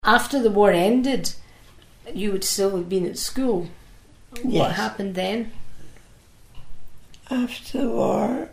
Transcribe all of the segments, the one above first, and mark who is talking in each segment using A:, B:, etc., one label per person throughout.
A: After the war ended, you would still have been at school.
B: Yes.
A: What happened then?
B: After the war,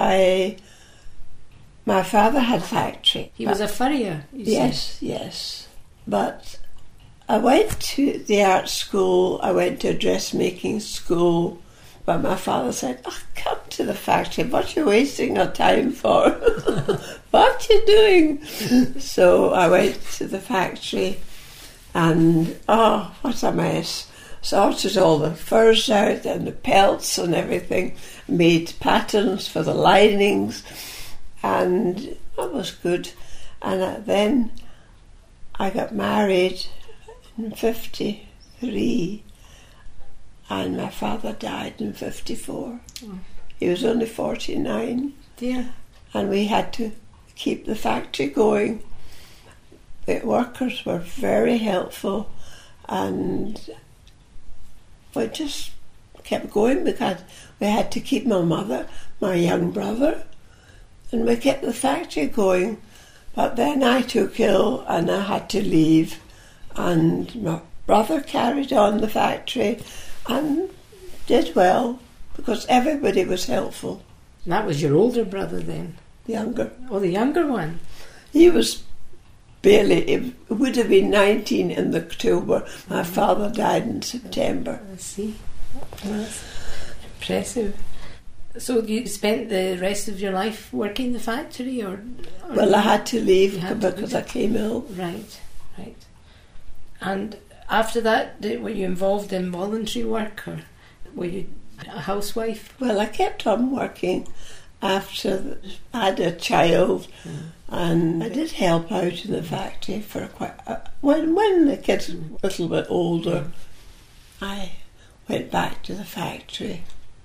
B: my father had a factory.
A: He was a furrier, you said.
B: Yes. But I went to the art school, I went to a dressmaking school, but my father said, come to the factory, what are you wasting your time for? What are you doing? So I went to the factory and, what a mess. Sorted all the furs out and the pelts and everything, made patterns for the linings, and that was good. And then I got married in 1953, and my father died in 1954. He was only 49.
A: Dear.
B: And we had to keep the factory going. The workers were very helpful, and we just kept going because we had to keep my mother, my young brother, and we kept the factory going. But then I took ill and I had to leave, and my brother carried on the factory and did well because everybody was helpful.
A: That was your older brother then?
B: The younger.
A: Oh, the younger one.
B: He was barely, it would have been 19 in October. My father died in September.
A: I see. That's impressive. So you spent the rest of your life working in the factory, or
B: Well, I had to leave
A: had to
B: because
A: leave.
B: I came ill.
A: Right. And after that, were you involved in voluntary work, or were you a housewife?
B: Well, I kept on working after I had a child, and I did help out in the factory for when the kids were a little bit older. I went back to the factory,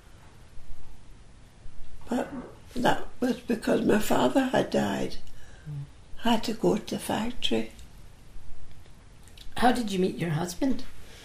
B: but that was because my father had died. I had to go to the factory.
A: How did you meet your husband?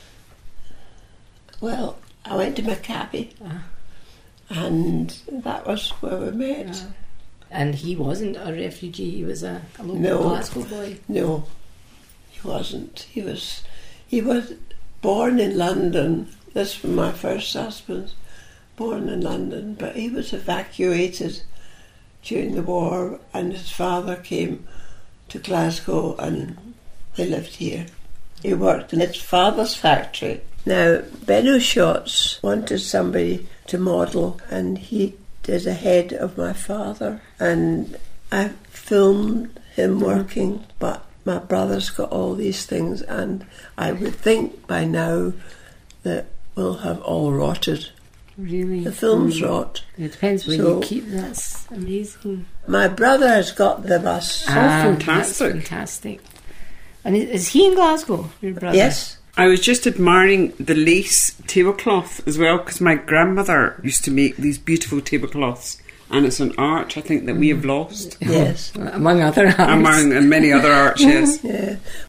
B: Well, I went to Maccabi, and that was where we met.
A: And he wasn't a refugee, he was a local Glasgow boy.
B: No, he wasn't. He was born in London. This was my first husband, born in London, but he was evacuated during the war, and his father came to Glasgow and they lived here. He worked in his father's factory. Now, Benno Schatz wanted somebody to model, and he did a head of my father, and I filmed him working, but my brother's got all these things, and I would think by now that we'll have all rotted.
A: Really?
B: The films rot.
A: It depends where you keep them. That's amazing.
B: My brother has got the bus.
C: Fantastic.
A: That's fantastic. And is he in Glasgow, your brother?
B: Yes.
C: I was just admiring the lace tablecloth as well, because my grandmother used to make these beautiful tablecloths, and it's an art I think that we have lost.
B: Yes.
A: Among other arts.
C: Among and many other arts, yes.
B: Yeah.